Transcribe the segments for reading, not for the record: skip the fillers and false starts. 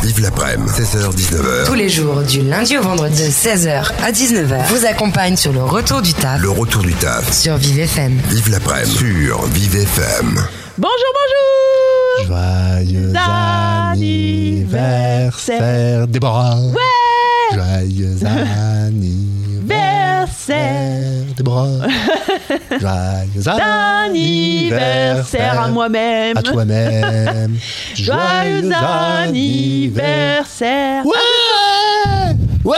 Vive l'après-midi, 16h-19h. Tous les jours, du lundi au vendredi, de 16h à 19h, vous accompagne sur le retour du taf. Le retour du taf. Sur Vive FM. Vive l'après-midi sur Vive FM. Bonjour. Joyeux anniversaire, Déborah. Ouais. Joyeux anniversaire, Déborah. Joyeux anniversaire à moi-même. À toi-même. Joyeux anniversaire. Ouais.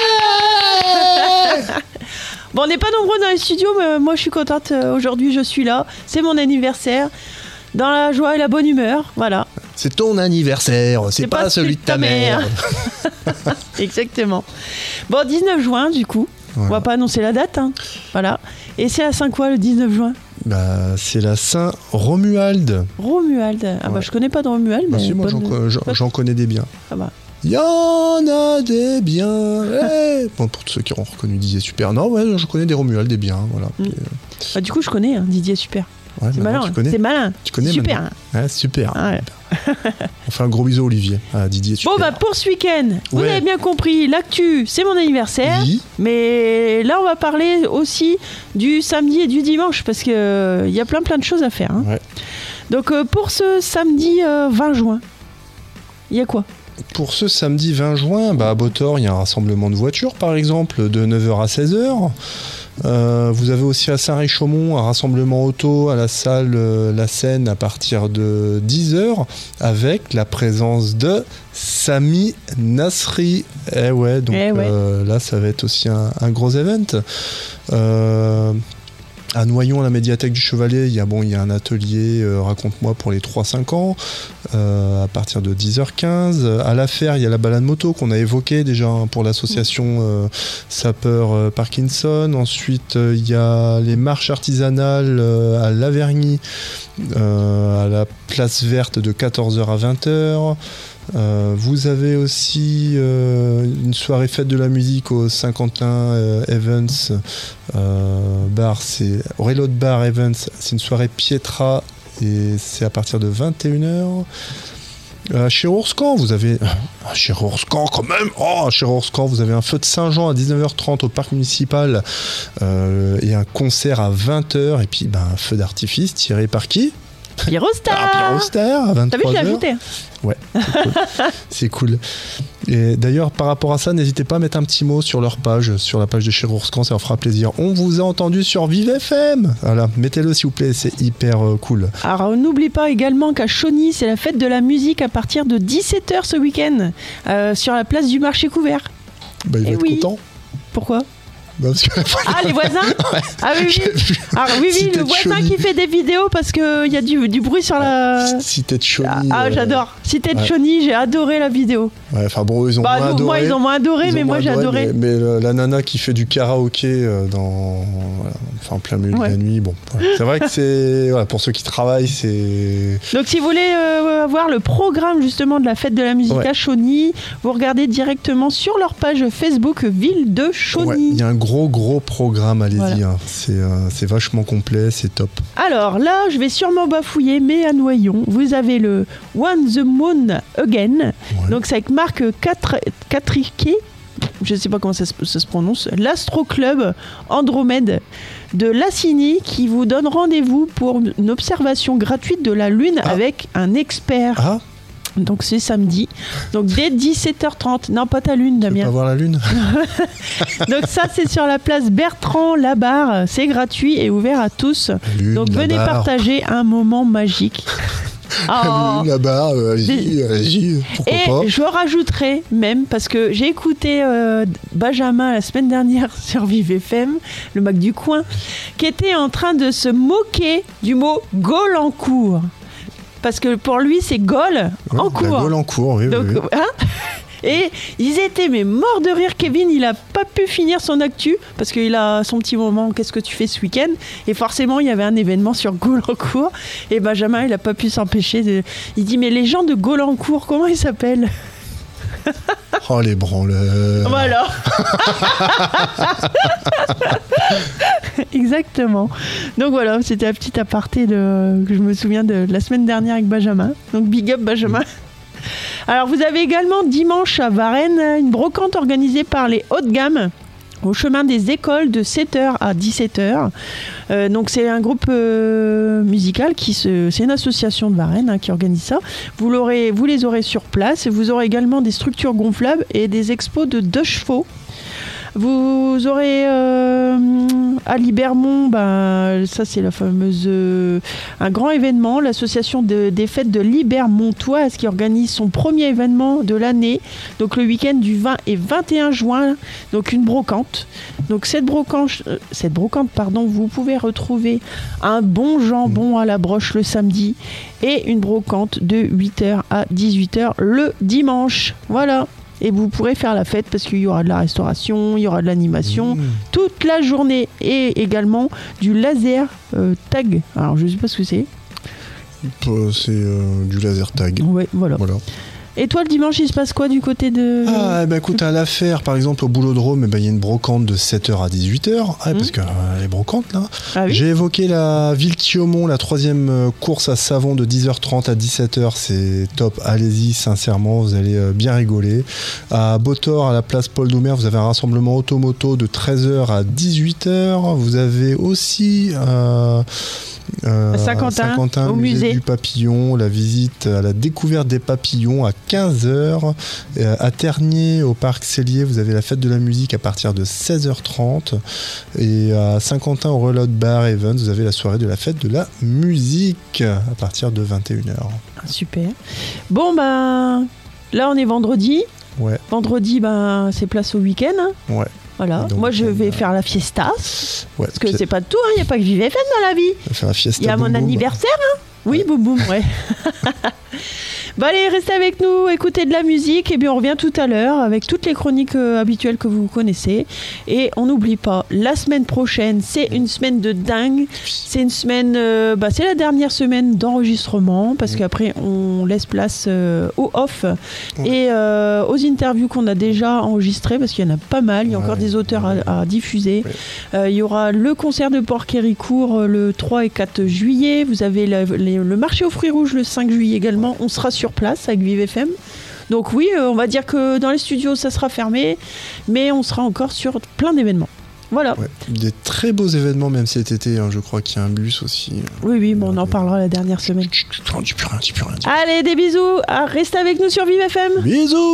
Bon, on n'est pas nombreux dans les studios, mais moi je suis contente. Aujourd'hui, je suis là. C'est mon anniversaire. Dans la joie et la bonne humeur, voilà. C'est ton anniversaire, c'est pas celui de ta mère. Exactement. Bon, 19 juin, du coup. Voilà. On va pas annoncer la date, hein. Voilà. Et c'est la Saint quoi, le 19 juin ? C'est la Saint Romuald. Romuald. Je connais pas de Romuald, mais... Si, moi j'en connais des biens. Ah bah. Il y en a des biens. Bon, pour tous ceux qui ont reconnu Didier Super. Non, ouais, je connais des Romuald, des biens, voilà. Puis, du coup, je connais Didier Super. Ouais, c'est malin, c'est malin. Tu connais super. Ouais, super. Ah ouais. On fait un gros bisou Olivier, à Didier. Super. Bon pour ce week-end, vous avez bien compris, l'actu c'est mon anniversaire, mais là on va parler aussi du samedi et du dimanche parce que il y a plein de choses à faire. Hein. Ouais. Donc pour ce samedi 20 juin, il y a quoi ? Pour ce samedi 20 juin, à Botor, il y a un rassemblement de voitures par exemple de 9h à 16h. Vous avez aussi à Saint-Réchaumont un rassemblement auto à la salle La Seine à partir de 10h avec la présence de Sami Nasri. Là ça va être aussi un gros event. À Noyon, à la médiathèque du Chevalet, il y a un atelier Raconte-moi pour les 3-5 ans à partir de 10h15. À La Fère, il y a la balade moto qu'on a évoquée déjà pour l'association Sapeur Parkinson. Ensuite, il y a les marches artisanales à Lavergny, à la place verte de 14h à 20h. Vous avez aussi une soirée fête de la musique au Saint-Quentin Evans bar, c'est Aurelot Bar Evans, c'est une soirée Pietra et c'est à partir de 21h. Chez Ourscan, vous avez chez Ourscan quand même. Chez Ourscan, vous avez un feu de Saint-Jean à 19h30 au parc municipal et un concert à 20h et puis un feu d'artifice tiré par qui ? Pyrostar à 23h. T'as vu, je l'ai ajouté. Ouais, c'est cool. Et d'ailleurs, par rapport à ça, n'hésitez pas à mettre un petit mot sur leur page, sur la page de chez Ourscan, ça leur fera plaisir. On vous a entendu sur Vive FM. Voilà, mettez-le s'il vous plaît, c'est hyper cool. Alors, n'oublie pas également qu'à Chauny, c'est la fête de la musique à partir de 17h ce week-end, sur la place du marché couvert. Il va être content. Pourquoi ? Parce que... les voisins. Ouais. Ah oui, le voisin qui fait des vidéos parce qu'il y a du bruit sur la... Cité de Chauny. J'adore. Cité de Chauny, j'ai adoré la vidéo. Ouais, enfin bon, ils ont moins adoré. Moi, ils ont moins adoré, mais moi j'ai adoré. Mais la nana qui fait du karaoké en plein milieu de la nuit, c'est vrai que c'est... pour ceux qui travaillent, c'est... Donc si vous voulez voir le programme justement de la fête de la musique à Chauny, vous regardez directement sur leur page Facebook Ville de Chauny. Il y a un gros programme, allez-y, hein. C'est vachement complet, c'est top. Alors là, je vais sûrement bafouiller, mais à Noyon, vous avez le One the Moon Again, donc c'est avec Marc Catriquet, je ne sais pas comment ça se prononce, l'Astro Club Andromède de Lassigny qui vous donne rendez-vous pour une observation gratuite de la Lune avec un expert. Donc c'est samedi, donc dès 17h30. Non, pas ta lune, Damien. Tu veux pas voir la lune. Donc ça, c'est sur la place Bertrand Labarre. C'est gratuit et ouvert à tous. Lune, donc venez partager un moment magique. Lune, Labarre, allez-y, pourquoi pas. Et je rajouterai même, parce que j'ai écouté Benjamin la semaine dernière sur Vive FM, le Mac du coin, qui était en train de se moquer du mot Gaulle-en-Cour. Parce que pour lui, c'est Gaulle en cours. Gaulle en cours, oui. Donc, oui. Et ils étaient morts de rire. Kevin, il a pas pu finir son actu parce qu'il a son petit moment. Qu'est-ce que tu fais ce week-end ? Et forcément, il y avait un événement sur Gaulle-en-Cour. Et Benjamin, il a pas pu s'empêcher. Il dit, mais les gens de Gaulle-en-Cour, comment ils s'appellent ? Oh, les branleurs. Voilà. Exactement. Donc voilà, c'était un petit aparté que je me souviens de la semaine dernière avec Benjamin. Donc big up Benjamin. Alors, vous avez également dimanche à Varennes une brocante organisée par les Hautes Gammes au chemin des écoles de 7h à 17h. Donc c'est un groupe musical c'est une association de Varennes qui organise ça. Vous les aurez sur place. Vous aurez également des structures gonflables et des expos de 2 chevaux. Vous aurez à Libermont, ça c'est la fameuse un grand événement, l'association des fêtes de Libermontoise qui organise son premier événement de l'année, donc le week-end du 20 et 21 juin, donc une brocante. Donc cette brocante, vous pouvez retrouver un bon jambon à la broche le samedi et une brocante de 8h à 18h le dimanche. Voilà. Et vous pourrez faire la fête parce qu'il y aura de la restauration, il y aura de l'animation toute la journée et également du laser tag. Alors je ne sais pas ce que c'est. C'est du laser tag. Ouais, voilà. Et toi, le dimanche, il se passe quoi du côté de... Écoute, à l'affaire, par exemple, au Boulodrome, il y a une brocante de 7h à 18h. Parce que les brocantes, là. Ah oui. J'ai évoqué la Ville-Thiaumont, la 3e course à Savon de 10h30 à 17h. C'est top, allez-y, sincèrement, vous allez bien rigoler. À Botor, à la place Paul Doumer, vous avez un rassemblement automoto de 13h à 18h. Vous avez aussi... Saint-Quentin, au musée du papillon, la visite à la découverte des papillons à 15h. À Tergnier, au parc Cellier, vous avez la fête de la musique à partir de 16h30. Et à Saint-Quentin, au Reload Bar Evans, vous avez la soirée de la fête de la musique à partir de 21h. Super. Bon, là, on est vendredi. Ouais. Vendredi, c'est place au week-end. Ouais. Voilà. Donc, moi, je vais faire la fiesta. Ouais, parce que c'est pas tout, il n'y a pas que Vive FM dans la vie. Faire la fiesta. Il y a mon anniversaire. Oui, boum boum, ouais. Allez, restez avec nous, écoutez de la musique, et bien on revient tout à l'heure avec toutes les chroniques habituelles que vous connaissez. Et on n'oublie pas, la semaine prochaine, c'est une semaine de dingue. C'est une semaine, c'est la dernière semaine d'enregistrement, parce qu'après on laisse place au off et aux interviews qu'on a déjà enregistrées, parce qu'il y en a pas mal, il y a encore des auteurs à diffuser. Il y aura le concert de Porquericourt le 3 et 4 juillet. Vous avez le marché aux fruits rouges le 5 juillet également. On sera sur place avec Vive FM. Donc oui, on va dire que dans les studios ça sera fermé, mais on sera encore sur plein d'événements. Voilà. Ouais, des très beaux événements même cet été, je crois qu'il y a un bus aussi. Oui, on en parlera la dernière semaine. Dis plus rien. Allez, des bisous, restez avec nous sur Vive FM. Bisous.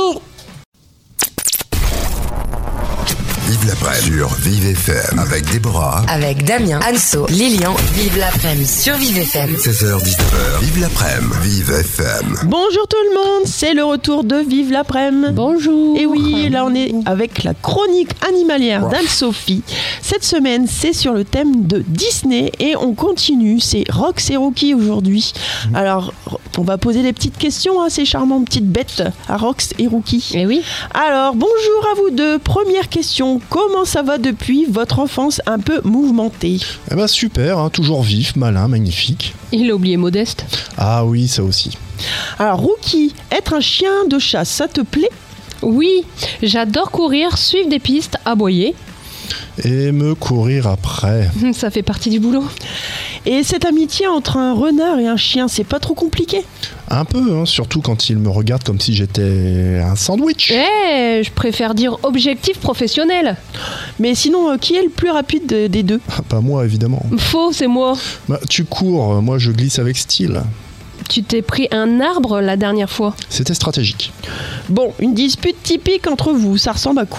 Vive l'après-midi sur Vive FM avec Déborah, avec Damien, Anso, Lilian. Vive l'après-midi sur Vive FM. 16h-19h. Vive l'après-midi. Vive FM. Bonjour tout le monde, c'est le retour de Vive l'après-midi. Bonjour. Et oui, là on est avec la chronique animalière d'Anne-Sophie. Cette semaine, c'est sur le thème de Disney et on continue. C'est Rox et Rookie aujourd'hui. Alors, on va poser des petites questions à ces charmantes petites bêtes, à Rox et Rookie. Eh oui. Alors, bonjour à vous deux. Première question. Comment ça va depuis votre enfance un peu mouvementée ? Super, toujours vif, malin, magnifique. Il a oublié Modeste. Ah oui, ça aussi. Alors, Rookie, être un chien de chasse, ça te plaît ? Oui, j'adore courir, suivre des pistes, aboyer. Et me courir après. Ça fait partie du boulot. Et cette amitié entre un renard et un chien, c'est pas trop compliqué ? Un peu, surtout quand il me regarde comme si j'étais un sandwich. Je préfère dire objectif professionnel. Mais sinon, qui est le plus rapide des deux ? Pas moi, évidemment. Faux, c'est moi. Tu cours, moi je glisse avec style. Tu t'es pris un arbre la dernière fois. C'était stratégique. Bon, une dispute typique entre vous, ça ressemble à quoi ?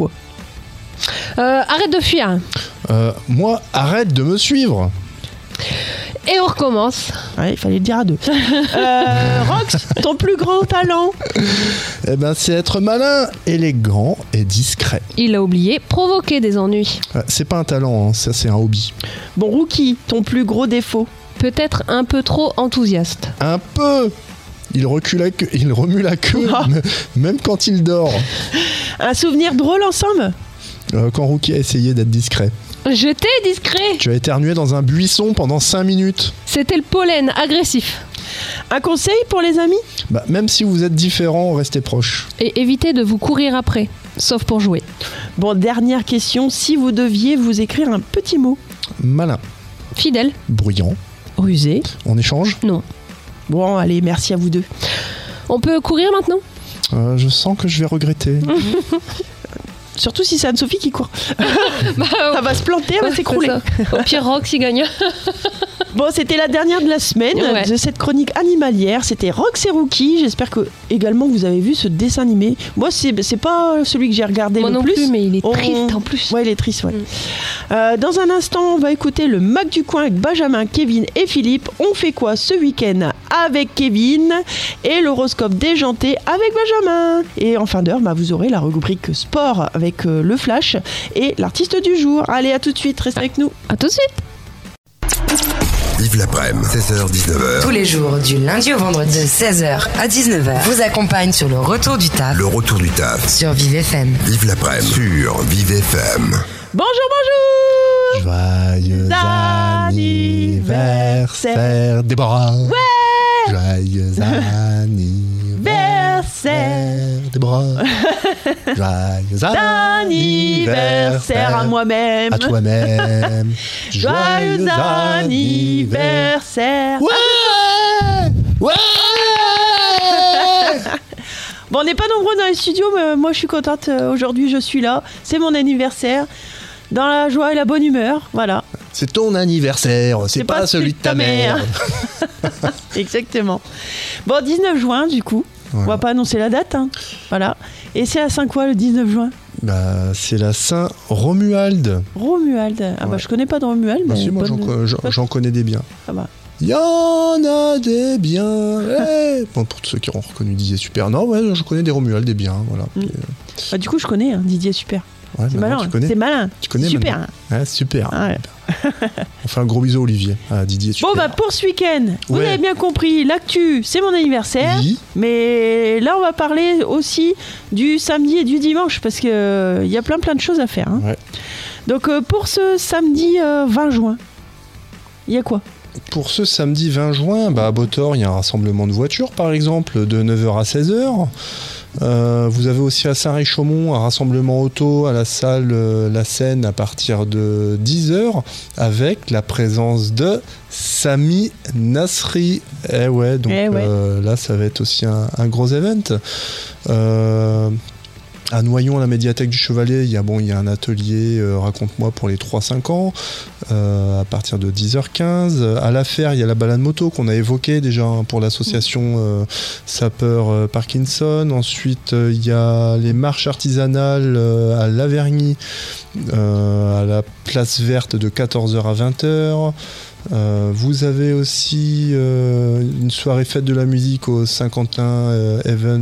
Arrête de fuir. Moi, arrête de me suivre. Et on recommence. Ouais, il fallait le dire à deux. Rox, ton plus grand talent ? C'est être malin, élégant et discret. Il a oublié provoquer des ennuis. C'est pas un talent, ça c'est un hobby. Bon, Rookie, ton plus gros défaut ? Peut-être un peu trop enthousiaste. Un peu. Il remue la queue, même quand il dort. Un souvenir drôle ensemble ? Quand Rookie a essayé d'être discret. J'étais discret. Tu as éternué dans un buisson pendant 5 minutes. C'était le pollen agressif. Un conseil pour les amis ? Même si vous êtes différents, restez proches. Et évitez de vous courir après, sauf pour jouer. Bon, dernière question. Si vous deviez vous écrire un petit mot ? Malin. Fidèle. Bruyant. Rusé. On échange ? Non. Bon, allez, merci à vous deux. On peut courir maintenant? Je sens que je vais regretter. Surtout si c'est Anne-Sophie qui court. Ça va se planter, elle va s'écrouler. Au pire, Rox y gagne. Bon, c'était la dernière de la semaine de cette chronique animalière. C'était Rox et Rookie. J'espère que également vous avez vu ce dessin animé. Moi, c'est pas celui que j'ai regardé Moi le non plus. Mais il est triste en plus. Ouais, il est triste, ouais. Dans un instant, on va écouter le Mac du coin avec Benjamin, Kevin et Philippe. On fait quoi ce week-end avec Kevin et l'horoscope déjanté avec Benjamin. Et en fin d'heure, vous aurez la rubrique sport avec le flash et l'artiste du jour. Allez, à tout de suite, restez avec nous. À tout de suite. Vive l'après-midi, 16h-19h. Tous les jours, du lundi au vendredi, de 16h à 19h, vous accompagne sur le retour du taf. Le retour du taf. Sur Vive FM. Vive l'après-midi sur Vive FM. Bonjour. Joyeux anniversaire, Déborah. Ouais. Joyeux anniversaire, Déborah. Joyeux Anniversaire à moi-même. À toi-même. Joyeux anniversaire. Ouais. Bon, on n'est pas nombreux dans les studios, mais moi je suis contente. Aujourd'hui, je suis là. C'est mon anniversaire. Dans la joie et la bonne humeur. Voilà. C'est ton anniversaire, c'est pas celui de ta mère. Exactement. Bon, 19 juin, du coup. Voilà. On va pas annoncer la date. Voilà. Et c'est à Saint quoi le 19 juin? C'est la Saint-Romuald. Romuald. Ah je connais pas de Romuald. Mais si, moi j'en connais des biens. Ah bah. Il y en a des biens. Bon, pour tous ceux qui ont reconnu Didier Super. Non, ouais, je connais des Romuald, des biens. Voilà. Puis, du coup, je connais Didier Super. Ouais, c'est malin. C'est malin. Tu connais super. Ouais, super. Ah ouais. On fait un gros bisou Olivier. À Didier Super. Bon, pour ce week-end, vous avez bien compris, l'actu, c'est mon anniversaire. Oui. Mais là, on va parler aussi du samedi et du dimanche parce qu'il y a plein de choses à faire. Hein. Ouais. Donc, pour ce samedi 20 juin, il y a quoi? Pour ce samedi 20 juin, à Botor, il y a un rassemblement de voitures, par exemple, de 9h à 16h. Vous avez aussi à Saint-Réchaumont un rassemblement auto à la salle La Seine à partir de 10h avec la présence de Sami Nasri. Là ça va être aussi un gros event. À Noyon, à la médiathèque du Chevalet, il y a un atelier Raconte-moi pour les 3-5 ans à partir de 10h15. À La Fer, il y a la balade moto qu'on a évoquée déjà pour l'association Sapeur Parkinson. Ensuite, il y a les marches artisanales à Lavergny, à la place verte de 14h à 20h. Vous avez aussi une soirée fête de la musique au Saint-Quentin Evans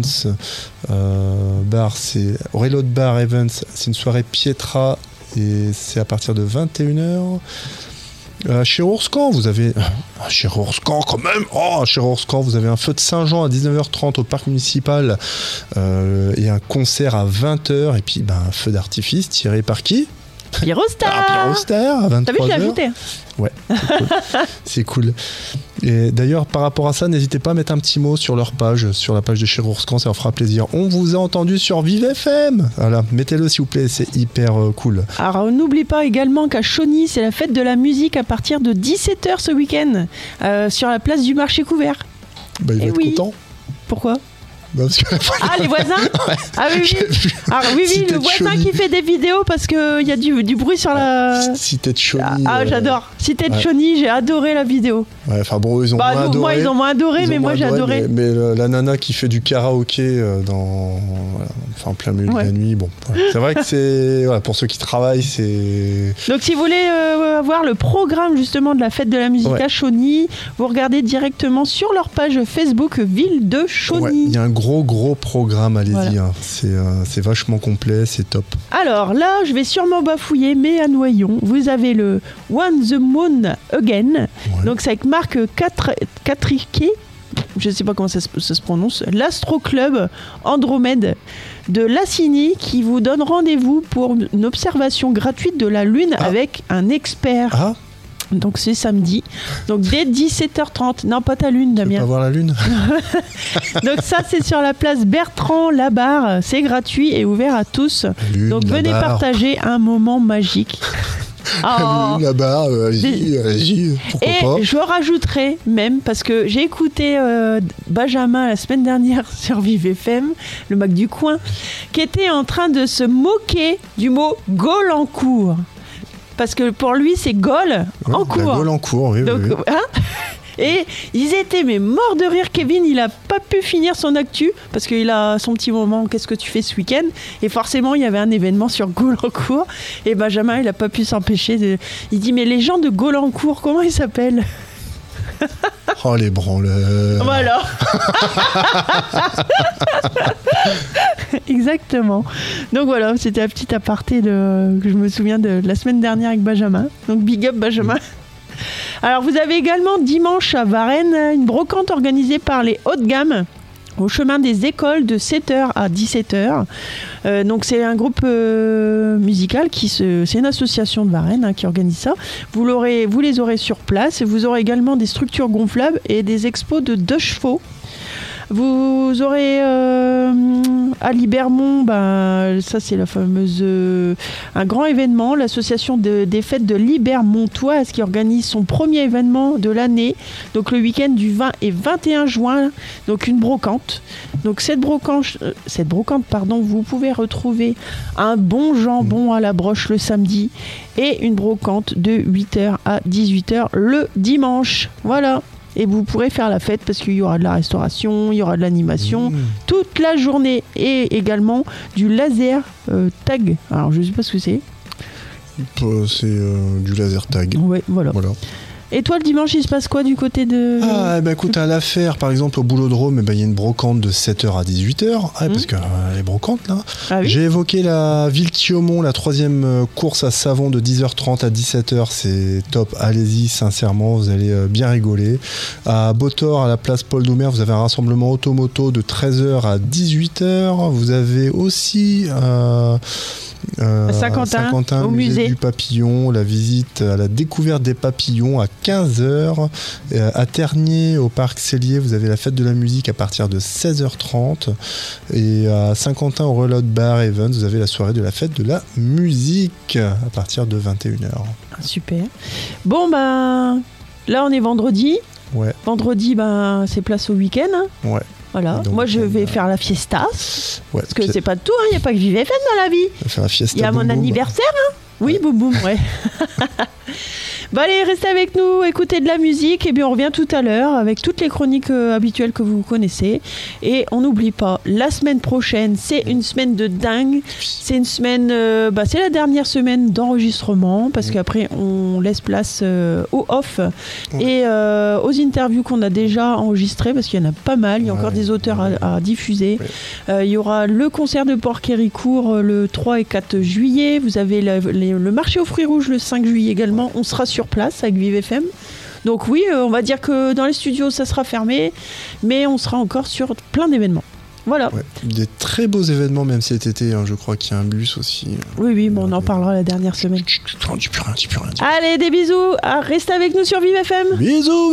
bar, c'est Aurelio de Bar Evans, c'est une soirée Pietra et c'est à partir de 21h. Chez Ourscan, vous avez chez Ourscan quand même. Chez Ourscan, vous avez un feu de Saint-Jean à 19h30 au parc municipal et un concert à 20h et puis un feu d'artifice tiré par qui? Pyrostar à 23h. T'as vu, je l'ai ajouté. Ouais, c'est cool. Et d'ailleurs, par rapport à ça, n'hésitez pas à mettre un petit mot sur leur page, sur la page de chez Ourscan, ça leur fera plaisir. On vous a entendu sur Vive FM. Voilà, mettez-le s'il vous plaît, c'est hyper cool. Alors, n'oublie pas également qu'à Chauny, c'est la fête de la musique à partir de 17h ce week-end, sur la place du marché couvert. Il va être content. Pourquoi? Parce que... les voisins. Ouais. Ah oui, le voisin qui fait des vidéos parce qu'il y a du bruit sur la... Cité de Chauny. J'adore. Cité de Chauny, j'ai adoré la vidéo. Ouais, enfin bon, ils ont moins adoré. Moi, ils ont moins adoré, mais moi j'ai adoré. Mais la nana qui fait du karaoké en plein milieu de la nuit, bon. Voilà. C'est vrai que c'est... Voilà, pour ceux qui travaillent, c'est... Donc si vous voulez voir le programme justement de la fête de la musique à Chauny, vous regardez directement sur leur page Facebook Ville de Chauny. Il y a un gros programme, allez-y. Voilà. Hein. C'est vachement complet, c'est top. Alors là, je vais sûrement bafouiller, mais à Noyon, vous avez le One the Moon Again. Ouais. Donc c'est avec Marc Catriquet, je ne sais pas comment ça se prononce, l'Astro Club Andromède de Lassigny qui vous donne rendez-vous pour une observation gratuite de la Lune avec un expert. Donc c'est samedi. Donc dès 17h30. Non, pas ta lune, Damien. Tu veux pas voir la lune. Donc ça, c'est sur la place Bertrand Labarre. C'est gratuit et ouvert à tous. Donc venez partager un moment magique. Là-bas, allez-y, pourquoi pas. Et je rajouterai même, parce que j'ai écouté Benjamin la semaine dernière sur Vive FM, le Mac du coin, qui était en train de se moquer du mot Gaulle-en-Cour. Parce que pour lui, c'est Gaulle en cours. Gaulle en cours, oui. Donc, oui. hein. Et ils étaient mais morts de rire. Kevin, il a pas pu finir son actu parce qu'il a son petit moment. Qu'est-ce que tu fais ce week-end? Et forcément, il y avait un événement sur Gaulle-en-Cour. Et Benjamin, il a pas pu s'empêcher de. Il dit mais les gens de Gaulle-en-Cour, comment ils s'appellent? Oh les branleurs. Voilà. Exactement. Donc voilà, c'était un petit aparté que je me souviens de la semaine dernière avec Benjamin. Donc big up Benjamin. Alors vous avez également dimanche à Varennes une brocante organisée par les Haut de Gamme au chemin des écoles de 7h à 17h. Donc c'est un groupe musical c'est une association de Varennes qui organise ça. Vous les aurez sur place et vous aurez également des structures gonflables et des expos de 2 chevaux. Vous aurez à Libermont, ça c'est la fameuse un grand événement, l'association des fêtes de Libermontoise qui organise son premier événement de l'année, donc le week-end du 20 et 21 juin, donc une brocante. Donc cette brocante, vous pouvez retrouver un bon jambon à la broche le samedi et une brocante de 8h à 18h le dimanche. Voilà. Et vous pourrez faire la fête parce qu'il y aura de la restauration, il y aura de l'animation toute la journée. Et également du laser tag. Alors je ne sais pas ce que c'est. C'est du laser tag. Ouais, voilà. Et toi, le dimanche, il se passe quoi du côté de... Écoute, à l'affaire, par exemple, au Boulodrome, il y a une brocante de 7h à 18h. Parce que les brocantes, là. Ah oui. J'ai évoqué la Ville-Thiaumont, la 3e course à savon de 10h30 à 17h. C'est top. Allez-y, sincèrement, vous allez bien rigoler. À Botor, à la place Paul Doumer, vous avez un rassemblement automoto de 13h à 18h. Vous avez aussi... Saint-Quentin, au musée du papillon, la visite à la découverte des papillons à 15h. À Ternier, au parc Cellier, vous avez la fête de la musique à partir de 16h30. Et à Saint-Quentin, au Reload Bar Evans, vous avez la soirée de la fête de la musique à partir de 21h. Super. Bon, là, on est vendredi. Ouais. Vendredi, c'est place au week-end. Ouais. Voilà. Donc, moi, je vais faire la fiesta. Ouais, parce que c'est pas tout, il n'y a pas que Vive FM dans la vie. Faire la fiesta. Il y a mon anniversaire. Oui, boum boum, ouais. Allez, restez avec nous, écoutez de la musique, et bien on revient tout à l'heure avec toutes les chroniques habituelles que vous connaissez. Et on n'oublie pas, la semaine prochaine, c'est une semaine de dingue. C'est une semaine, c'est la dernière semaine d'enregistrement, parce qu'après on laisse place au off et aux interviews qu'on a déjà enregistrées, parce qu'il y en a pas mal, il y a encore des auteurs à diffuser. Il y aura le concert de Port-Quéricourt le 3 et 4 juillet. Vous avez le marché aux fruits rouges le 5 juillet également. On sera sur place avec Vive FM. Donc oui, on va dire que dans les studios ça sera fermé, mais on sera encore sur plein d'événements. Voilà. Ouais, des très beaux événements même cet été, je crois qu'il y a un bus aussi. Oui, on en parlera la dernière semaine. Dis plus rien. Allez, des bisous, restez avec nous sur Vive FM. Bisous.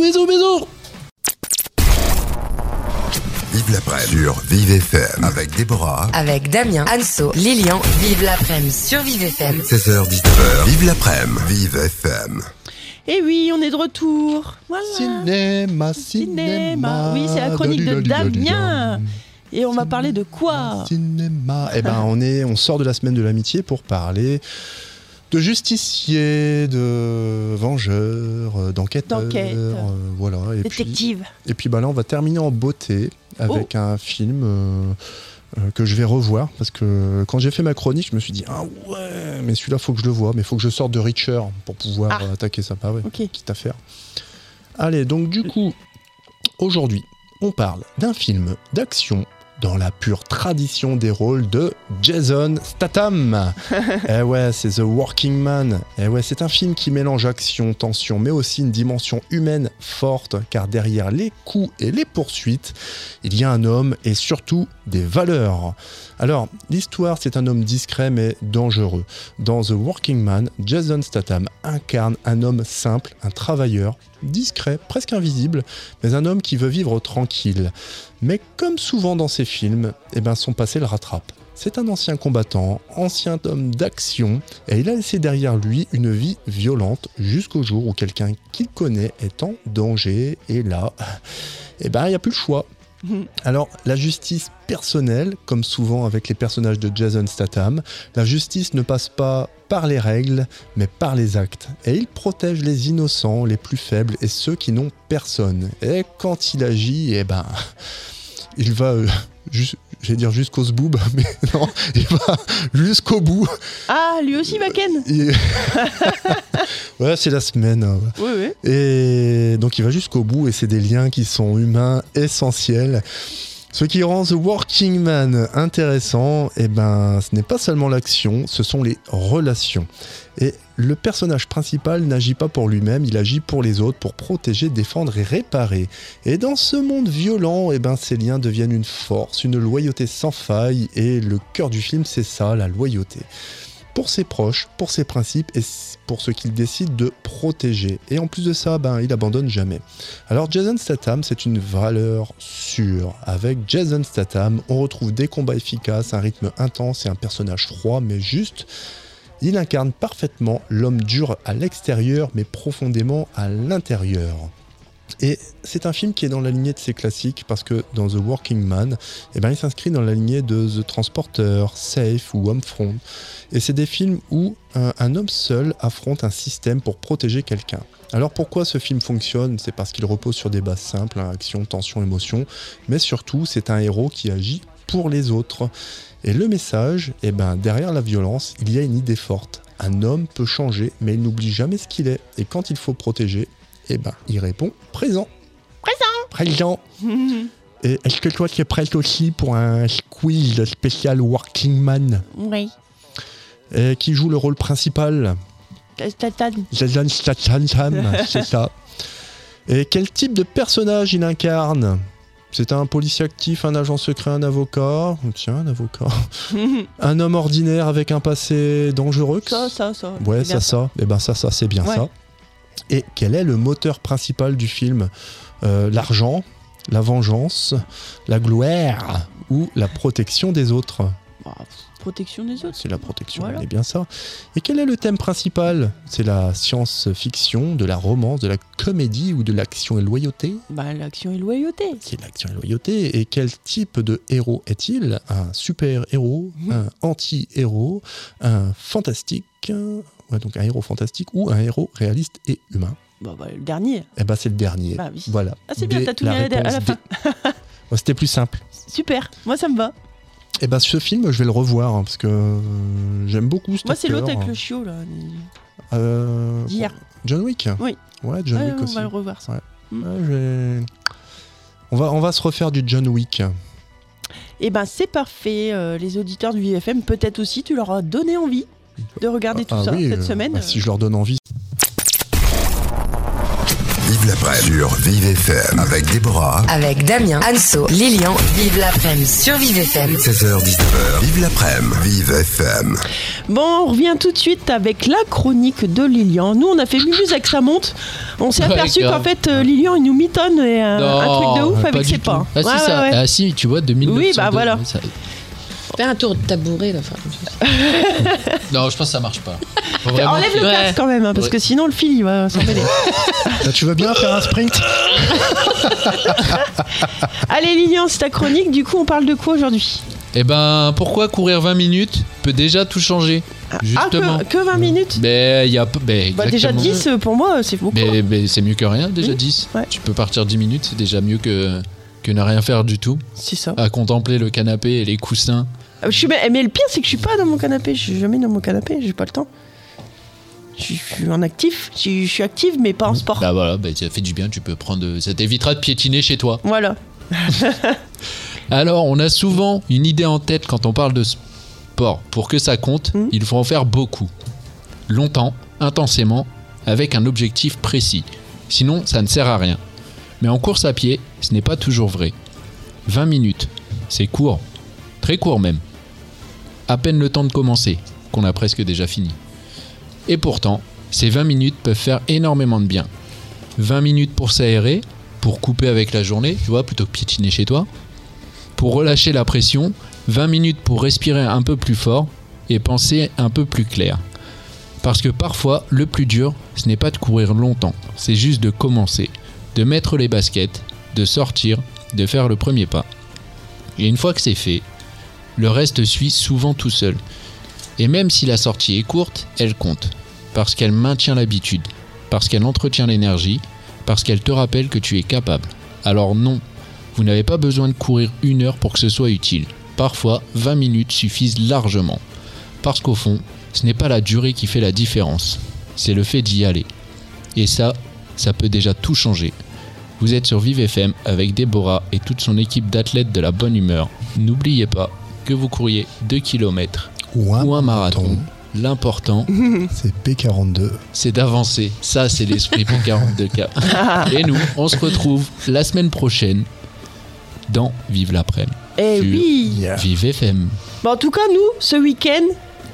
Vive l'après-midi sur Vive FM avec Déborah, avec Damien, Anso, Lilian. Vive l'après-midi sur Vive FM. 16h-19h. Vive l'après-midi. Vive FM. Et oui, on est de retour. Voilà. Cinéma. Oui, c'est la chronique de Damien. Et on va parler de quoi? Cinéma. On sort de la semaine de l'amitié pour parler de justiciers, de vengeurs, d'enquêteurs. Voilà. Détective. Et puis là, on va terminer en beauté avec un film que je vais revoir. Parce que quand j'ai fait ma chronique, je me suis dit, mais celui-là, faut que je le voie. Mais il faut que je sorte de Reacher pour pouvoir attaquer ça. Quitte à faire. Allez, donc du coup, aujourd'hui, on parle d'un film d'action dans la pure tradition des rôles de Jason Statham. C'est The Working Man. C'est un film qui mélange action, tension, mais aussi une dimension humaine forte, car derrière les coups et les poursuites, il y a un homme et surtout des valeurs. Alors, l'histoire, c'est un homme discret mais dangereux. Dans The Working Man, Jason Statham incarne un homme simple, un travailleur, discret, presque invisible, mais un homme qui veut vivre tranquille. Mais comme souvent dans ses films, son passé le rattrape. C'est un ancien combattant, ancien homme d'action, et il a laissé derrière lui une vie violente jusqu'au jour où quelqu'un qu'il connaît est en danger. Et là, il n'y a plus le choix. Alors, la justice personnelle, comme souvent avec les personnages de Jason Statham, la justice ne passe pas par les règles, mais par les actes. Et il protège les innocents, les plus faibles et ceux qui n'ont personne. Et quand il agit, il va, j'allais dire jusqu'au zboob, mais non, il va jusqu'au bout. Ah, lui aussi va ken. Ouais, c'est la semaine. Oui, oui. Et donc il va jusqu'au bout et c'est des liens qui sont humains essentiels. Ce qui rend The Working Man intéressant, ce n'est pas seulement l'action, ce sont les relations. Et le personnage principal n'agit pas pour lui-même, il agit pour les autres, pour protéger, défendre et réparer. Et dans ce monde violent, ces liens deviennent une force, une loyauté sans faille. Et le cœur du film, c'est ça, la loyauté. Pour ses proches, pour ses principes et pour ce qu'il décide de protéger. Et en plus de ça, il abandonne jamais. Alors Jason Statham, c'est une valeur sûre. Avec Jason Statham, on retrouve des combats efficaces, un rythme intense et un personnage froid mais juste. Il incarne parfaitement l'homme dur à l'extérieur mais profondément à l'intérieur. Et c'est un film qui est dans la lignée de ses classiques parce que dans The Working Man, il s'inscrit dans la lignée de The Transporter, Safe ou Homefront. Et c'est des films où un homme seul affronte un système pour protéger quelqu'un. Alors pourquoi ce film fonctionne ? C'est parce qu'il repose sur des bases simples, action, tension, émotion, mais surtout c'est un héros qui agit pour les autres. Et le message, derrière la violence, il y a une idée forte. Un homme peut changer, mais il n'oublie jamais ce qu'il est. Et quand il faut protéger, il répond présent. Présent. Et est-ce que toi tu es prête aussi pour un quiz spécial Working Man ? Oui. Et qui joue le rôle principal ? Jason Statham, c'est ça. Et quel type de personnage il incarne ? C'est un policier actif, un agent secret, un avocat. Tiens, un avocat. Un homme ordinaire avec un passé dangereux. Ça. Ouais, ça. Ça, c'est bien ça. Et quel est le moteur principal du film ? L'argent, la vengeance, la gloire ou la protection des autres ? Protection des autres. C'est la protection, voilà. C'est bien ça. Et quel est le thème principal ? C'est la science-fiction, de la romance, de la comédie ou de l'action et loyauté ? L'action et loyauté. C'est l'action et loyauté. Et quel type de héros est-il ? Un super-héros, un anti-héros, un fantastique, donc un héros fantastique ou un héros réaliste et humain ? Le dernier. C'est le dernier. Oui. Voilà. Ah, c'est bien, t'as tout mis à la fin. C'était plus simple. Super, moi ça me va. Ce film, je vais le revoir parce que j'aime beaucoup cet acteur. Moi, c'est l'autre avec le chiot là. D'hier. John Wick. Oui. Ouais, John Wick aussi. On va le revoir. Ça. Ouais. On va se refaire du John Wick. C'est parfait. Les auditeurs du VFM, peut-être aussi, tu leur as donné envie de regarder tout ça cette semaine. Si je leur donne envie. Vive l'après-midi sur Vive FM avec Déborah, avec Damien, Anso, Lilian. Vive l'après-midi sur Vive FM. 16h-19h. Vive l'après-midi. Vive FM. Bon, on revient tout de suite avec la chronique de Lilian. Nous, on a fait Mumuse avec sa montre. On s'est aperçu qu'en fait, Lilian, il nous mitonne un truc de ouf avec ses pas. Ah, c'est ça. Ah, si, tu vois, 2009. Oui, voilà. Ça... Fais un tour de tabouret, là. Non, je pense que ça marche pas. Enlève le casque quand même, parce que sinon, le fil, il va s'emmêler. Tu veux bien faire un sprint ? Allez, Lilian, c'est ta chronique. Du coup, on parle de quoi aujourd'hui ? Pourquoi courir 20 minutes peut déjà tout changer ? Justement. Que 20 minutes ? Déjà 10, pour moi, c'est beaucoup. Mais c'est mieux que rien, déjà 10. Ouais. Tu peux partir 10 minutes, c'est déjà mieux que ne rien faire du tout. C'est ça. À contempler le canapé et les coussins. Mais le pire, c'est que je suis pas dans mon canapé. Je suis jamais dans mon canapé, j'ai pas le temps. Je suis en actif. Je suis active, mais pas en sport. Voilà, ça fait du bien. Tu peux prendre. Ça t'évitera de piétiner chez toi. Voilà. Alors, on a souvent une idée en tête quand on parle de sport. Pour que ça compte, il faut en faire beaucoup. Longtemps, intensément, avec un objectif précis. Sinon, ça ne sert à rien. Mais en course à pied, ce n'est pas toujours vrai. 20 minutes, c'est court. Très court même. À peine le temps de commencer, qu'on a presque déjà fini. Et pourtant, ces 20 minutes peuvent faire énormément de bien. 20 minutes pour s'aérer, pour couper avec la journée, tu vois, plutôt que piétiner chez toi. Pour relâcher la pression 20 minutes pour respirer un peu plus fort et penser un peu plus clair. Parce que parfois, le plus dur, ce n'est pas de courir longtemps, c'est juste de commencer, de mettre les baskets, de sortir, de faire le premier pas. Et une fois que c'est fait, le reste suit souvent tout seul. Et même si la sortie est courte, elle compte. Parce qu'elle maintient l'habitude, parce qu'elle entretient l'énergie, parce qu'elle te rappelle que tu es capable. Alors non, vous n'avez pas besoin de courir 1 heure pour que ce soit utile. Parfois, 20 minutes suffisent largement. Parce qu'au fond, ce n'est pas la durée qui fait la différence, c'est le fait d'y aller. Et ça peut déjà tout changer. Vous êtes sur Vive FM avec Déborah et toute son équipe d'athlètes de la bonne humeur. N'oubliez pas que vous couriez 2 km ou un marathon. L'important, c'est P42. C'est d'avancer. Ça, c'est l'esprit pour 42K. Et nous, on se retrouve la semaine prochaine dans Vive l'après-midi. Eh sur oui. Vive FM. Bon, en tout cas, nous, ce week-end,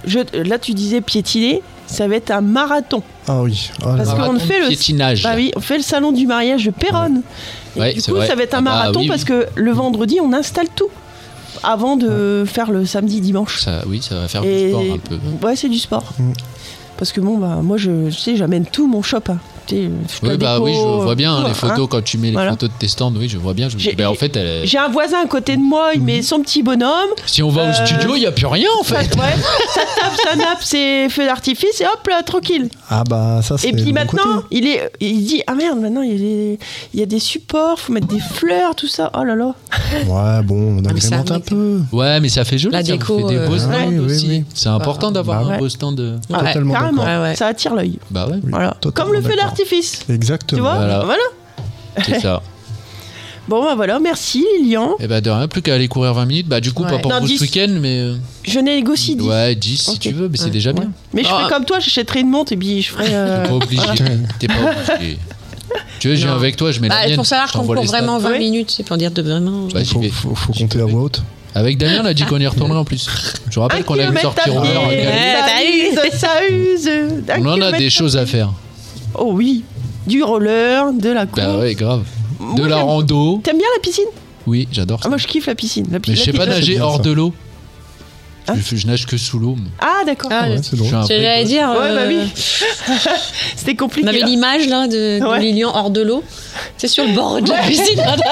là tu disais piétiner, ça va être un marathon. Ah oui. Oh là Parce là. qu'on Marathon fait de piétinage. Bah oui, on fait le salon du mariage de Péronne. Ouais, Et du c'est coup, vrai. ça va être un Ah bah marathon oui, parce oui. que le vendredi, on installe tout avant de faire le samedi, dimanche. Ça va faire Et- du sport un peu. Ouais, c'est du sport. Mm. Parce que bon, bah, moi, tu sais, j'amène tout mon shop. Hein. Tu sais, toute la Oui, bah déco, oui, je vois bien tout, les photos hein. quand tu mets les Voilà. photos de tes stands. Oui, je vois bien. En fait, J'ai un voisin à côté de moi, il met son petit bonhomme. si on va au studio, il n'y a plus rien en Ça, fait. ouais, ça tape, ça nappe, c'est feu d'artifice et hop là, tranquille. Ah bah ça c'est Et puis le bon maintenant, côté. il dit ah merde, maintenant il y a des supports, faut mettre des fleurs, tout ça. Oh là là. Ouais, bon, on mais ça, agrémente un mec, peu. Ouais, mais ça fait joli. La ça déco, fait des beaux stands oui, oui, aussi. oui. C'est important d'avoir bah un ouais. beau stand. Totalement Carrément, d'accord. Ouais, ouais. ça attire l'œil. Bah ouais, Oui, Voilà. totalement Comme le feu d'accord. d'artifice. Exactement. Tu vois Voilà. Voilà. c'est ça. Bon bah voilà, merci Lilian. Et bah de rien, plus qu'à aller courir 20 minutes. Bah du coup, Ouais. pas pour Non, vous 10. ce week-end, mais. Je négocie 10. Ouais, 10 si Ok. tu veux, mais c'est Ouais. déjà bien. Ouais. Mais je Ah. ferai comme toi, j'achèterai une montre et puis je ferai. T'es pas obligé. T'es pas obligé. Tu veux, je viens Non. avec toi, je mets la Bah, mienne. pour savoir je qu'on t'envoie court les stats. vraiment 20 Ouais. minutes, c'est pour dire de vraiment. Bah, j'y vais. Faut J'y compter à vais. voix haute. Avec Damien, on a dit qu'on y retournerait en plus. Je vous rappelle qu'on a vu sortir à au pied, nord. ça use. On en a des choses à faire. Oh oui, du roller, de la course. Bah ouais, grave. Moi, De la j'aime- rando. T'aimes bien la piscine? Oui, j'adore Ah, ça. moi je kiffe la piscine. Mais je sais pas piscine. nager bien, hors ça. de l'eau. Hein Je nage que sous l'eau. moi. Ah d'accord. Ah, Ouais, c'est Je drôle. suis un vrai J'allais gosse. dire. Ouais bah oui. C'était compliqué. On avait là. l'image là de Ouais. Lilian hors de l'eau. C'est sur le bord de la piscine. en train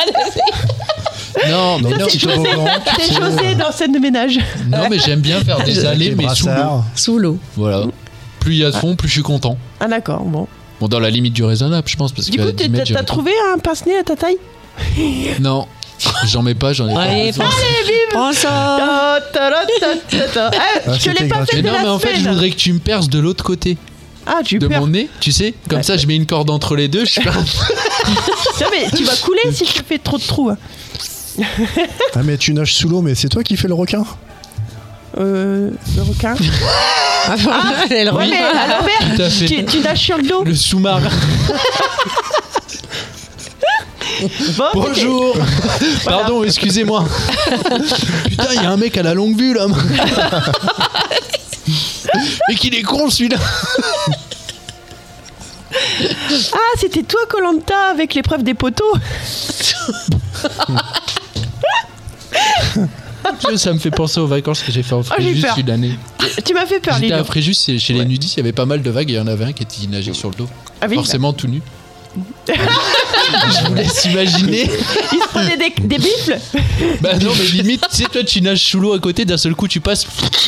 de- Non, mais Ça, non, c'est tu peux- José, c'est José dans scène de ménage. non, mais j'aime bien faire des allées, Les mais sous l'eau. brassards. Sous l'eau. Voilà. Plus il y a de fond, plus je suis content. Ah d'accord, bon. Bon, dans la limite du raisonnable, je pense. Parce Du que coup, à 10 mètres, t'as j'aime trouvé un pince-nez à ta taille? pas. Non, j'en mets pas, j'en ai Allez, pas. prends ça. Ta, ta, ta, ta, ta. Eh, Ah, je te c'était l'ai pas gratuit. fait Mais de non, la mais en fait, je semaine. voudrais que tu me perces de l'autre côté Ah, j'ai eu de peur. mon nez, tu sais. Comme ça, je mets une corde entre les deux. Je suis pas... Non, mais tu vas couler si je te fais trop de trous. hein. Ah mais tu nages sous l'eau, mais c'est toi qui fais le requin. Le requin. Elle Ouais, revient. mais à l'envers, Tout à fait. tu nages sur le dos. Le sous-marin. Bon, Bonjour. Pardon, excusez-moi. Putain, il y a un mec à la longue vue là. Mais qu'il est con celui-là. Ah, c'était toi, Koh-Lanta, avec l'épreuve des poteaux. Ça me fait penser aux vacances que j'ai fait en j'ai eu Fréjus peur. une année. Tu m'as fait peur, J'étais Lilian. à Fréjus, c'est chez les nudistes, il y avait pas mal de vagues et il y en avait un qui était nagé sur le dos. Ah oui, Forcément tout nu. Je vous laisse imaginer. il se prenait des bifles. Bah non, mais limite, tu sais, toi tu nages sous l'eau à côté, d'un seul coup tu passes.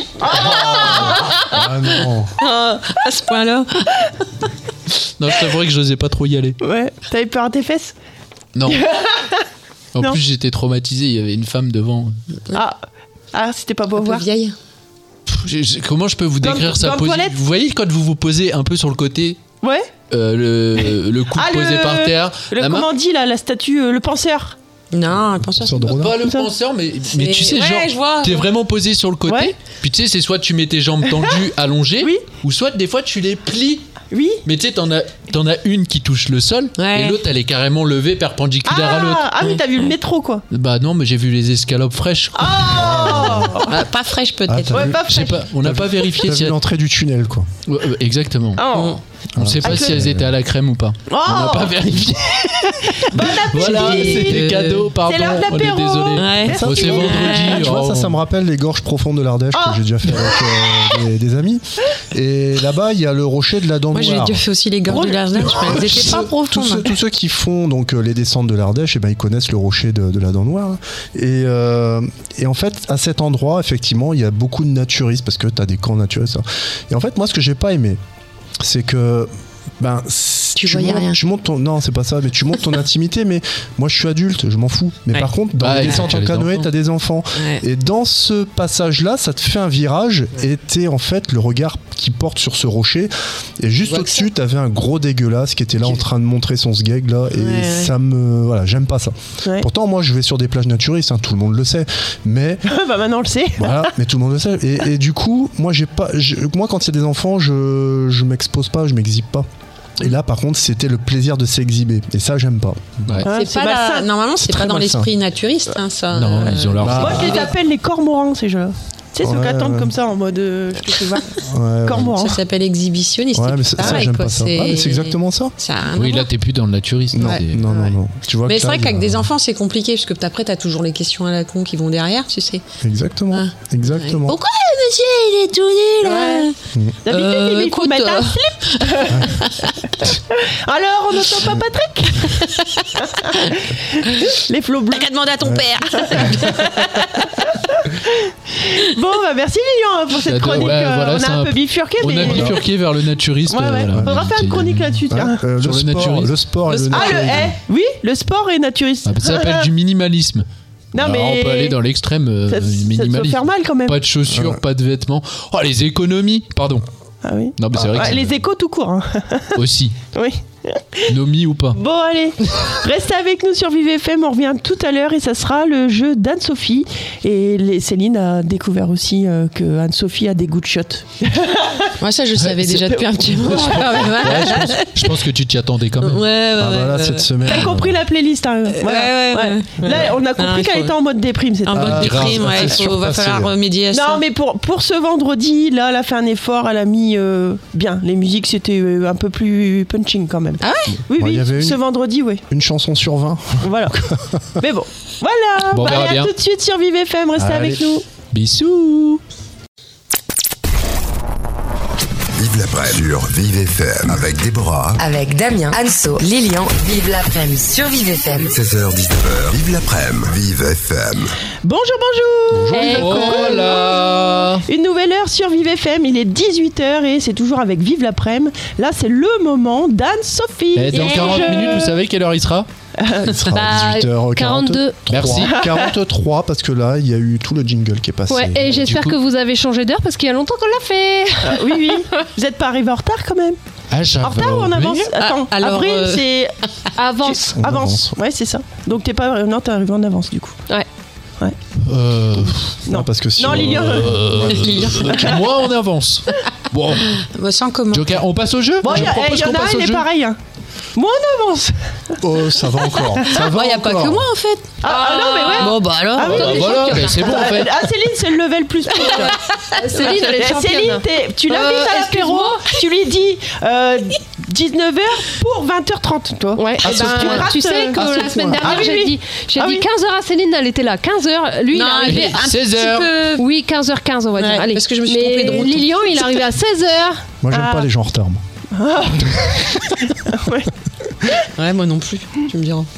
Ah non. À ce point-là. Non, je t'avouerais que j'osais pas trop y aller. Ouais, t'avais peur à tes fesses? Non. En Non. plus, j'étais traumatisé, il y avait une femme devant. Ah, c'était pas beau à Un peu voir. vieille. Comment je peux vous Dans- décrire sa dans le position? toilette Vous voyez quand vous vous posez un peu sur le côté, Ouais. le coude Ah, posé par terre, Le, la main. comment on dit là, la statue, le penseur. Non, attention. Sur de renard. Pas le Comme ça. penseur, mais tu sais, Ouais, genre, je vois. t'es vraiment posé sur le côté. Ouais. Puis tu sais, c'est soit tu mets tes jambes tendues, allongées, Oui. ou soit des fois tu les plies. Oui. Mais tu sais, t'en as une qui touche le sol, Ouais. et l'autre elle est carrément levée perpendiculaire à l'autre. Ah oui, t'as vu le métro quoi. Bah non, mais j'ai vu les escalopes fraîches. Oh Ah, pas fraîche Ah, peut-être. t'as Ouais, vu- pas Je sais fraîche. pas, on n'a pas vérifié T'as si. vu l'entrée du tunnel quoi. Ouais, exactement. Oh. On sait pas si elles étaient à la crème ou pas. Oh, On n'a pas vérifié. bon appétit. Voilà, c'est des cadeaux, pardon. C'est l'heure de On est l'apéro. désolé. Ouais. Oh, c'est vendredi. Tu vois, ça me rappelle les gorges profondes de l'Ardèche que j'ai déjà fait avec des amis. Et là-bas, il y a le rocher de la Dent Moi, j'ai Noire. déjà fait aussi les gorges de l'Ardèche, mais elles étaient pas profondes. Tous ceux qui font donc les descentes de l'Ardèche, ils connaissent le rocher de la Dent Noire. Et en fait, à cet endroit, effectivement, il y a beaucoup de naturistes parce que tu as des camps naturistes. Et en fait, moi, ce que j'ai pas aimé, c'est que Tu voyais rien. Non, c'est pas ça, mais tu montes ton intimité. Mais moi, je suis adulte, je m'en fous. Mais par contre, dans les descentes en canoë, t'as des enfants. Ouais. Et dans ce passage-là, ça te fait un virage et t'es en fait le regard qui porte sur ce rocher. Et juste au-dessus, t'avais un gros dégueulasse qui était là en train de montrer son sgeg là. Et ça me. Voilà, j'aime pas ça. Ouais. Pourtant, moi, je vais sur des plages naturistes, tout le monde le sait. Mais. Bah maintenant on le sait. Voilà, mais tout le monde le sait. Et du coup, moi, moi, quand il y a des enfants, je m'expose pas, je m'exhibe pas. Et là, par contre, c'était le plaisir de s'exhiber. Et ça, j'aime pas. Ouais. C'est pas malsain. normalement, c'est très pas dans malsain. l'esprit naturiste, hein, ça. Non, ils ont leur. Moi je les appelle les cormorans ces jeux-là. Tu sais, ceux qui Ouais, attendent ouais. comme ça en mode je te fais voir. Ouais, Cormoran. Ça s'appelle exhibitionniste. Ouais, mais c'est ça, pareil, j'aime quoi. pas ça. Ah, mais c'est exactement ça. Ça a rien à Oui, voir. là, t'es plus dans le naturisme. Non, c'est- non, non. Tu vois Mais que c'est là, vrai il y a- qu'avec des enfants, c'est compliqué, parce que après, t'as toujours les questions à la con qui vont derrière, tu sais. Exactement. Ah. Exactement. Pourquoi le monsieur, il est tout nu, là D'habitude, il faut écoute, mettre un slip. Alors, on n'entend pas Patrick. Les flots bleus. T'as qu'à demander à ton père. Bon, bah merci Lilian pour cette J'adore. chronique. Ouais, voilà, on c'est a un peu bifurqué, On mais. a bifurqué vers le naturisme. Ouais, ouais. voilà. Faudra faire une chronique là-dessus, tiens. Le Sur le sport, naturisme. le sport et le Ah, naturisme. oui, le sport est naturiste. Ah, ça s'appelle du minimalisme. Non, Alors, mais. on peut aller dans l'extrême Ça te fait minimalisme. faire mal quand même. Pas de chaussures, pas de vêtements. Oh, les économies. Pardon. Ah oui. Non, mais c'est vrai que Ouais, c'est les échos tout court. Hein. aussi. Oui. Nomi ou pas. Bon, allez, restez avec nous sur Vive FM. On revient tout à l'heure et ça sera le jeu d'Anne-Sophie. Et Céline a découvert aussi que Anne-Sophie a des goûts de shot. Moi, ça, je savais déjà depuis un petit moment. Ouais, je pense que tu t'y attendais quand même. Ah bah là, cette semaine. T'as compris la playlist, hein. Voilà. ouais. Là, on a compris il qu'elle faut- était en mode déprime. Cette Un fois. mode déprime, grave, ouais, c'est va surpassé. falloir remédier à ça. Non, mais pour ce vendredi, là, elle a fait un effort. Elle a mis bien. Les musiques, c'était un peu plus punching quand même. Ah ouais Oui, Bon, oui. il y avait Ce vendredi, oui. Une chanson sur 20. Voilà. Mais bon, voilà. Bon, on verra allez, bien. à tout de suite sur Vive FM. Restez Allez. avec nous. Bisous. Vive l'après-midi sur Vive FM avec Déborah. Avec Damien, Anso, Lilian, vive l'après-midi sur Vive FM. 16h-19h. Vive l'après-midi. Vive FM. Bonjour, bonjour. Oh là. Une nouvelle heure sur Vive FM. Il est 18h et c'est toujours avec Vive l'après-midi. Là, c'est le moment d'Anne-Sophie. Et dans Et 40 je- minutes, vous savez quelle heure il sera? Il sera Bah, 18h42. 42. Merci. 43 parce que là, il y a eu tout le jingle qui est passé. Ouais, et j'espère coup- que vous avez changé d'heure parce qu'il y a longtemps qu'on l'a fait. Ah, oui, oui. Vous n'êtes pas arrivé en retard quand même. Ah, j'avais En retard ou en oublié. avance Attends, alors, avril, c'est Avance. On avance. avance. Ouais, c'est ça. Donc t'es pas. Non, t'es arrivé en avance du coup. Non, parce que si Non, Lilian. Moi, on avance. Bon, Bah, sans comment. Joker, on passe au jeu. Bon, Je il y propose en qu'on a un, passe au il est jeu. pareil. Hein. Moi, on avance. Oh, ça va encore. Ça va Il n'y a pas encore. que moi, en fait. Ah, non, mais ouais. Bon, bah alors. Ah oui, Bah, oui, voilà, mais c'est bon en fait. Ah, Céline, c'est le level plus. Céline, elle est championne. Céline, tu l'invites à l'apéro, excuse-moi. tu lui dis 19h pour 20h30, toi. Ouais, Ah, eh ce ben, point. tu sais que Ah, ce la semaine point. dernière, Ah oui, j'ai oui. dit, Ah oui. 15h à Céline, elle était là. 15h, lui, il est Non, arrivé il est à 16h. Oui, 15h15, on va dire. Ouais, Allez. parce que je me suis Mais trompée de route. Lilian, il est arrivé à 16h. Moi, j'aime pas les gens en retard. Moi. Ouais, moi non plus, tu me diras.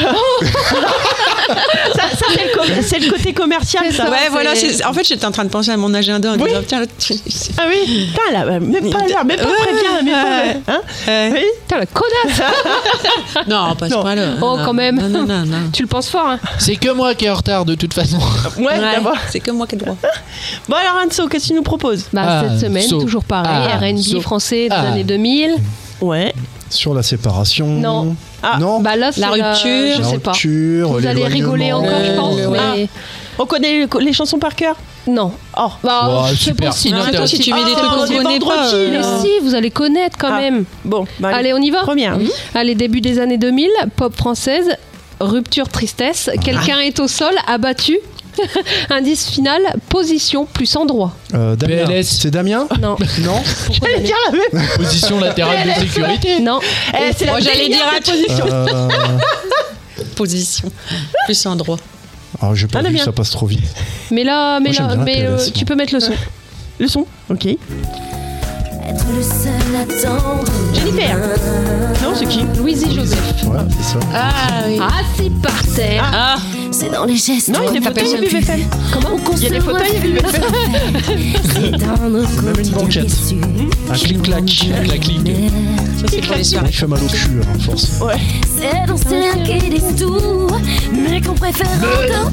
Ça, c'est le côté commercial, C'est ça. ça. Ouais, c'est- voilà, en fait, j'étais en train de penser à mon agenda en Oui. disant, tiens, Ah oui, putain, là, même pas là, même pas Ouais, prévient, même ouais. pas. Hein oui. Putain, la connasse. non, pas ce Non. point-là. Oh, Non, quand même. Non, non, non, non. Tu le penses fort, hein. C'est que moi qui est en retard de toute façon. Ouais, Ouais, d'abord. c'est comme moi qui ai le droit. Bon, alors, Anso, qu'est-ce que tu nous proposes Bah, Ah, cette semaine, so. toujours pareil. Ah, R&B so. français des Ah. années 2000. Ouais. Sur la séparation. Non. Ah, Non. Bah là, c'est La rupture, je La sais pas. rupture, Vous allez rigoler l'éloignement. encore, je pense. Mais On connaît les chansons par cœur. non. Oh. Bah, Ouais, c'est super. possible. En même temps, si tu mets des trucs qu'on c'est connaît pas. vendredi, Mais là. si, vous allez connaître quand Ah. même. Bon, bah, Allez, on y va. Première. Allez, début des années 2000, pop française, rupture, tristesse. Quelqu'un est au sol, abattu. Indice final, position plus endroit. Damien. PLS. C'est Damien? Non. Non. J'allais dire la même. Position latérale de sécurité. Non. C'est la Moi, j'allais dire dernière position. Position. Plus endroit. Alors, j'ai pas Ah, vu, Damien. ça passe trop vite. Mais là, j'aime bien la PLS, tu peux mettre le son. Le son. Ok. Être le seul à attendre. Jennifer. Non, c'est qui? Louisie Joseph. Ouais, c'est ça. Ah oui. Assis par terre. Ah, C'est dans les gestes. Non, il y a des fauteuils à BFM. Comment Il y a des fauteuils à BFM. C'est un autre Même une banquette. Un clic-clac. Clac-clic. ça c'est pour les soirées. Il fait mal au cul, à force. C'est dans ces liens qui disent tout, mais qu'on préfère encore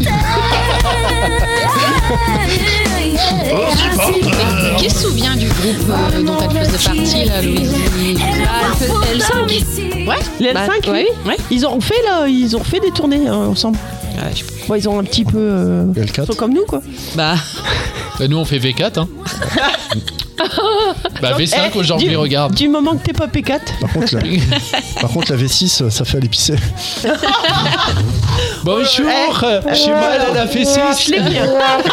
Qui se souvient du groupe dont elle faisait partie, là, Louise? Elle 5. Les Bah, L5, oui. Ils ont refait des tournées ensemble. Ouais, Bon, ils ont un petit peu. Ils L4. sont comme nous, quoi. Bah, Bah, nous, on fait V4. Hein. Bah, V5 Eh, aujourd'hui, du- regarde. Du moment que t'es pas P4. Par contre, la V6, ça fait aller pisser. Bonjour. J'ai mal à la fessée. Je l'ai bien.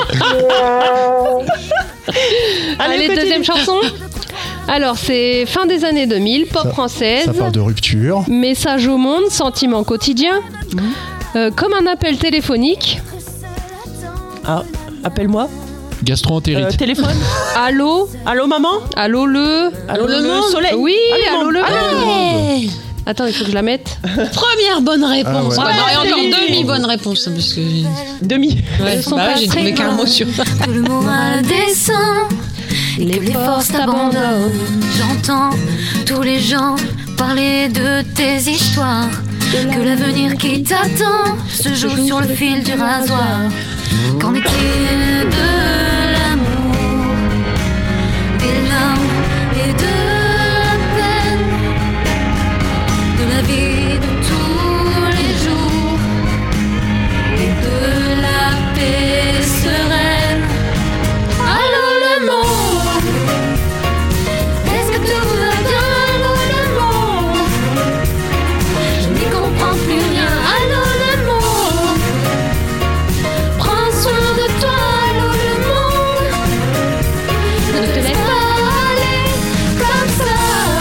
Allez, continue. deuxième chanson. Alors, c'est fin des années 2000, pop française. Ça parle de rupture. Message au monde, sentiment quotidien. Comme un appel téléphonique. Ah, appelle-moi. Gastro-entérite. Téléphone. Allô. Allô, maman. Allô le. Allô, le monde. Soleil. Oui, Allô, allô le. monde. ouais. Attends, il faut que je la mette. Première bonne réponse. Ah ouais. Non, et encore Ouais, demi-bonne réponse. Parce que... Demi. Ouais, sont bah pas ouais, j'ai très trouvé qu'un grands. mot sur ça. Que le moral descend et que les forces t'abandonnent. J'entends tous les gens parler de tes histoires. Que l'avenir qui t'attend se joue sur le fil du rasoir. Qu'en est-il de l'amour, des larmes et de la peine, de la vie de tous les jours et de la paix sereine? Allô le monde, est-ce que tout va bien? Allô le monde, je n'y comprends plus rien. Allô le monde, prends soin de toi. Allô le monde, ne te laisse pas aller comme ça.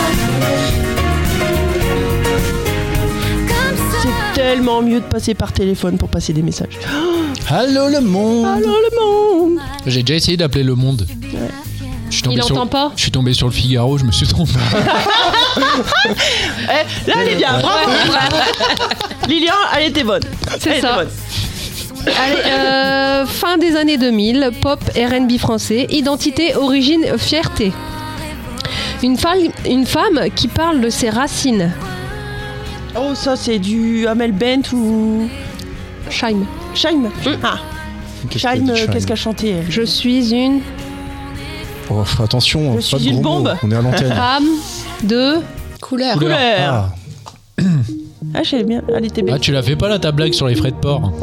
Comme ça. C'est tellement mieux de passer par téléphone pour passer des messages. Allô le monde. Allô, le monde. J'ai déjà essayé d'appeler Le Monde. Je suis tombé Il sur- entend pas. Je suis tombé sur le Figaro, je me suis trompé. Là, elle est bien. Bravo. Lilian, elle était bonne. C'est Elle était ça. bonne. Allez, fin des années 2000, pop R&B français, identité, origine, fierté. Une femme qui parle de ses racines. Oh, ça, c'est du Amel Bent ou. Shaim. Shaim. Ah, Qu'est-ce qu'elle Shaim, dit, Shaim qu'est-ce qu'elle chantait elle Je suis une Oh, fais attention, Je pas suis de une gros mots. bombe. On est à l'antenne. femme de... Couleur. Couleur. Ah, Ah, je sais bien. Elle était belle. Ah, tu la fais pas là ta blague sur les frais de port?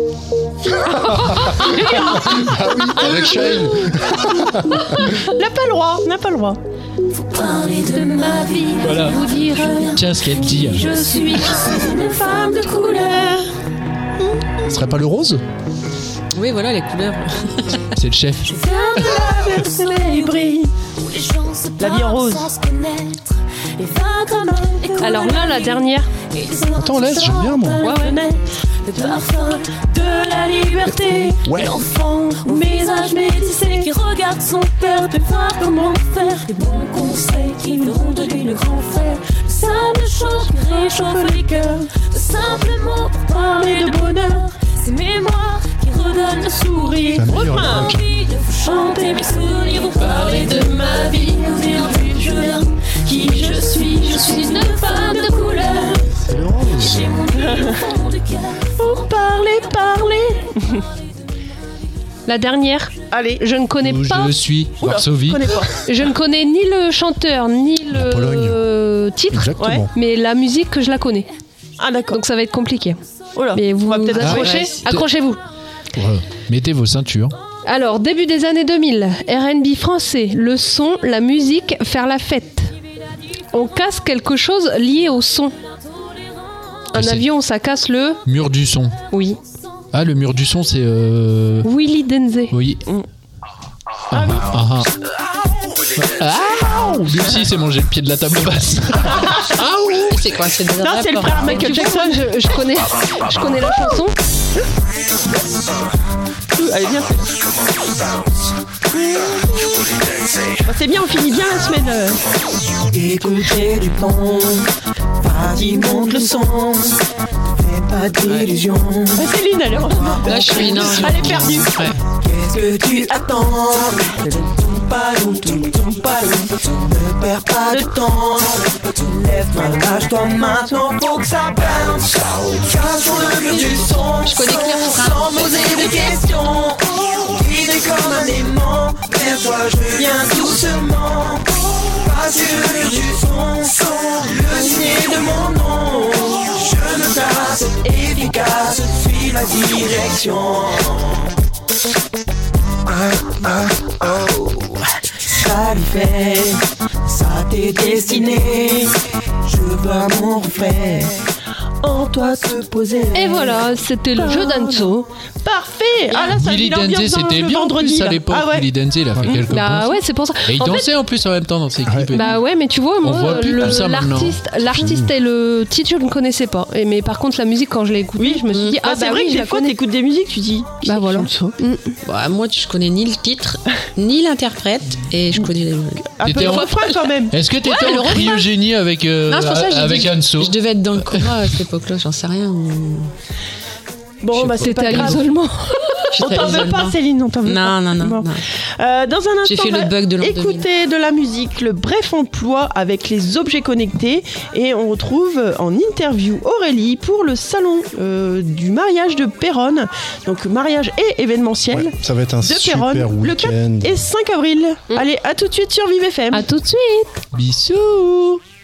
avec Shane. N'a pas le droit. N'a pas le droit. Faut parler de ma vie, Voilà. vous dire Tiens ce qu'elle dit. je suis une femme de couleur. Ce serait pas le rose? Oui, voilà les couleurs. C'est le chef. Je viens de la Le soleil brille. où les gens se La vie en parlent rose. sans se connaître. Les vagues amènent les couleurs. Alors là, la dernière. Attends, laisse, j'aime bien moi. Le parfum de la liberté. Ouais. L'enfant au visage métissé qui regarde son père de voir comment faire. Les bons conseils qui feront de lui le grand frère. Le simple chose qui réchauffe les cœurs. De simples mots pour parler de bonheur. Ces mémoires qui redonnent le sourire. C'est la meilleure Refrain. époque. Envie de vous chanter mes souvenirs. Vous parler de ma vie. Vous dire d'où je viens. Qui je suis. Je suis une femme de couleur. C'est le rose. J'ai mon lit au fond du cœur. Pour parler. La dernière. Allez. Je ne connais Où pas. je suis, Oula, Varsovie. je connais pas. Je ne connais ni le chanteur ni le Pologne. titre, Exactement. Ouais. mais la musique que je la connais. Ah, d'accord. Donc ça va être compliqué. Oh là. Mais vous On va peut-être accrochez. ouais. Accrochez-vous. Ouais. Mettez vos ceintures. Alors, début des années 2000, R&B français, le son, la musique, faire la fête. On casse quelque chose lié au son. Un C'est- avion, ça casse le... Mur du son. Oui. Ah, le mur du son, c'est... Willy Denzé. Oui. Ah lui aussi s'est mangé le pied de la table basse. Ah oui, c'est quoi? C'est Non, c'est le frère Michael Jackson. Je connais la chanson. Allez, viens. C'est bien, on finit bien la semaine. Écoutez du bon, vas-y monte le son, fais pas d'illusions. Céline, elle est en... Là, je suis... Non, Elle est perdue. Ouais. Qu'est-ce que tu attends? Ne perds pas de temps. Lève-toi, lâche-toi maintenant, faut que ça bounce. Cache sur le mur du son. Je connais Claire Frein. Sans poser de questions. Guidé comme un aimant. Vers toi, je viens doucement. Pas sur le mur du son. Le signé de mon nom. Je me place efficace. Suis la direction. Ça lui fait, ça t'est destiné. Je veux mon reflet. En toi te poser. Et voilà, c'était le jeu d'Anso. Parfait. Ah là, ça Willy dit l'ambiance Denzé, c'était le bien en vendredi. plus à là. l'époque. Ah ouais. Willy Denzé, il a fait quelques Bah bons. ouais, c'est pour ça. Et il En fait, dansait en plus en même temps dans ses clips. bah ouais, mais tu vois, On moi, voit plus tout ça maintenant. l'artiste et le titre, je ne connaissais pas. Mais par contre, la musique, quand je l'ai écoutée, je me suis dit, Bah, ah c'est bah vrai oui, que je des la fois, connais. t'écoutes des musiques, tu dis. Bah voilà. Bah, moi, je connais ni le titre, ni l'interprète, et je connais les... Un peu T'étais le en- refrain quand même. Est-ce que t'étais Ouais, le en refrain. cryogénie avec, Non, c'est pour ça que j'ai avec dit, Anso? je devais être dans le coma à cette époque-là, j'en sais rien. Bon, bah C'était pas à grave. l'isolement. On t'en veut pas, Isolement. Céline, on t'en veut pas. Non. Bon. Dans un instant, J'ai fait le bug de l'an 2000. écoutez de la musique, le bref emploi avec les objets connectés. Et on retrouve en interview Aurélie pour le salon du mariage de Péronne. Donc mariage et événementiel Ouais, ça va être un de super Péronne le 4 week-end. et 5 avril. Allez, à tout de suite sur Vive FM. À tout de suite. Bisous.